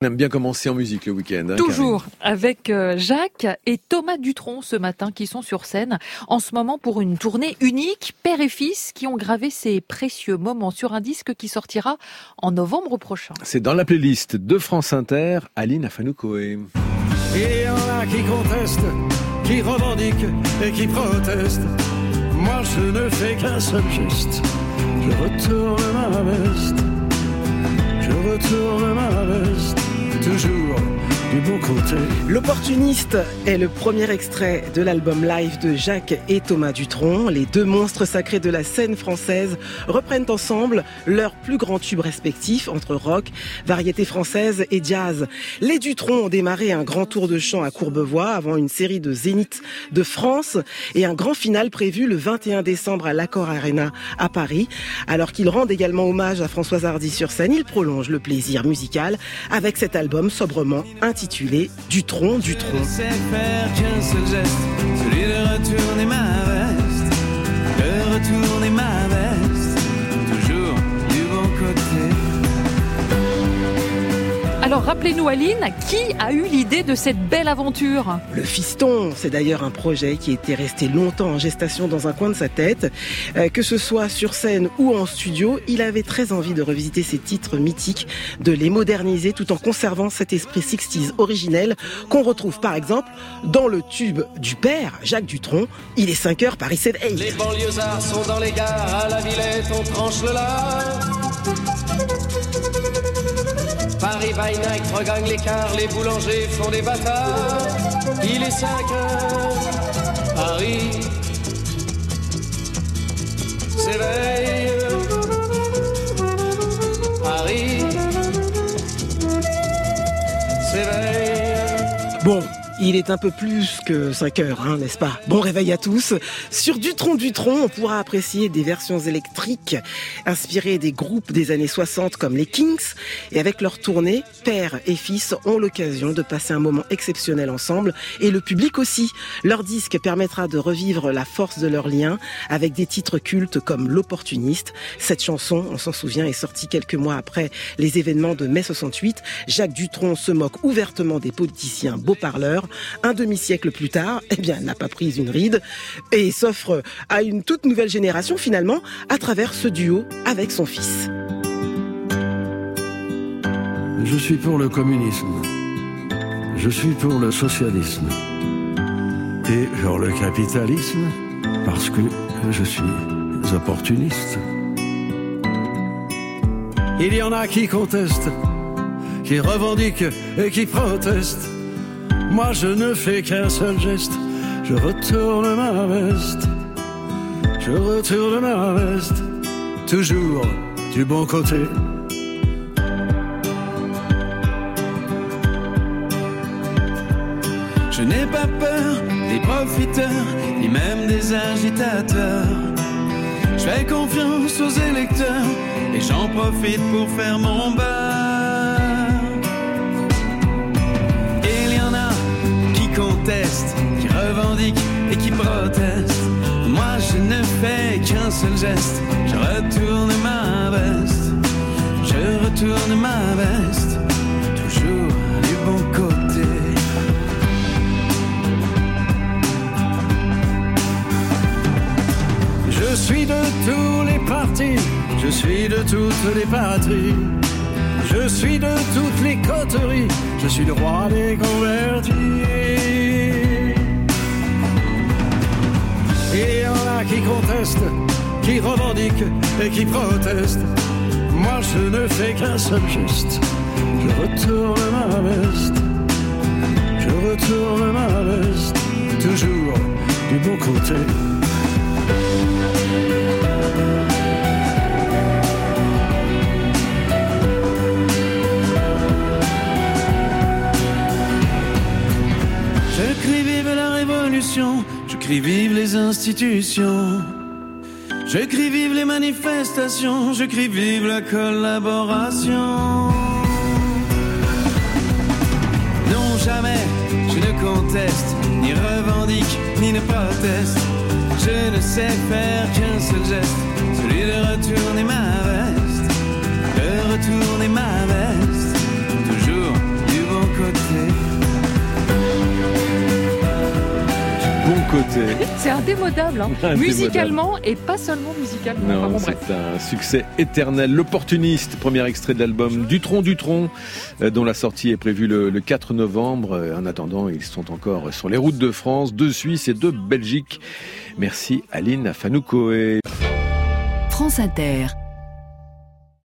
On aime bien commencer en musique le week-end. Toujours avec Jacques et Thomas Dutronc ce matin qui sont sur scène en ce moment pour une tournée unique, père et fils qui ont gravé ces précieux moments sur un disque qui sortira en novembre prochain. C'est dans la playlist de France Inter, Aline Afanoukoé. Il y en a qui contestent, qui revendiquent et qui protestent. Moi je ne fais qu'un seul geste, je retourne ma veste. Je retourne ma veste, toujours du bon côté. L'Opportuniste est le premier extrait de l'album live de Jacques et Thomas Dutronc. Les deux monstres sacrés de la scène française reprennent ensemble leurs plus grands tubes respectifs entre rock, variété française et jazz. Les Dutronc ont démarré un grand tour de chant à Courbevoie avant une série de zéniths de France et un grand final prévu le 21 décembre à l'Accor Arena à Paris. Alors qu'ils rendent également hommage à Françoise Hardy sur scène, ils prolongent le plaisir musical avec cet album sobrement intitulé Dutronc. Je ne sais faire qu'un seul geste, celui de retourner ma veste, de retourner ma veste, toujours du bon côté. Alors rappelez-nous Aline, qui a eu l'idée de cette belle aventure ? Le Fiston, c'est d'ailleurs un projet qui était resté longtemps en gestation dans un coin de sa tête. Que ce soit sur scène ou en studio, il avait très envie de revisiter ces titres mythiques, de les moderniser tout en conservant cet esprit 60s originel qu'on retrouve par exemple dans le tube du père, Jacques Dutronc, Il est 5h, Paris 7-8. Les banlieusards sont dans les gares, à la Villette on tranche le lard. Paris by night regagne l'écart, les boulangers font des bâtards. Il est 5h, Paris s'éveille. Paris s'éveille. Bon, il est un peu plus que 5 heures, n'est-ce pas ? Bon réveil à tous. Sur Dutronc, on pourra apprécier des versions électriques inspirées des groupes des années 60 comme les Kinks. Et avec leur tournée, père et fils ont l'occasion de passer un moment exceptionnel ensemble. Et le public aussi. Leur disque permettra de revivre la force de leur lien avec des titres cultes comme L'Opportuniste. Cette chanson, on s'en souvient, est sortie quelques mois après les événements de mai 68. Jacques Dutronc se moque ouvertement des politiciens beaux parleurs. Un demi-siècle plus tard, elle n'a pas pris une ride et s'offre à une toute nouvelle génération finalement à travers ce duo avec son fils. Je suis pour le communisme, je suis pour le socialisme et pour le capitalisme parce que je suis opportuniste. Il y en a qui contestent, qui revendiquent et qui protestent. Moi je ne fais qu'un seul geste, je retourne ma veste, je retourne ma veste, toujours du bon côté. Je n'ai pas peur des profiteurs, ni même des agitateurs. Je fais confiance aux électeurs, et j'en profite pour faire mon beurre. Qui revendique et qui proteste. Moi je ne fais qu'un seul geste, je retourne ma veste, je retourne ma veste, toujours du bon côté. Je suis de tous les partis, je suis de toutes les patries, je suis de toutes les coteries, je suis le roi des convertis. Il y en a qui contestent, qui revendiquent et qui protestent. Moi je ne fais qu'un seul geste, je retourne ma veste, je retourne ma veste, toujours du bon côté. Je crie vive la révolution, je crie vive les institutions, je crie vive les manifestations, je crie vive la collaboration. Non jamais je ne conteste, ni revendique, ni ne proteste. Je ne sais faire qu'un seul geste, celui de retourner ma veste, de retourner ma veste, toujours côté. C'est indémodable, hein. Indémodable. Musicalement et pas seulement musicalement. Non, Enfin, bon, c'est bref. un succès éternel. L'Opportuniste, premier extrait de l'album Dutronc, dont la sortie est prévue le 4 novembre. En attendant, ils sont encore sur les routes de France, de Suisse et de Belgique. Merci Aline Afanoukoué. France Inter.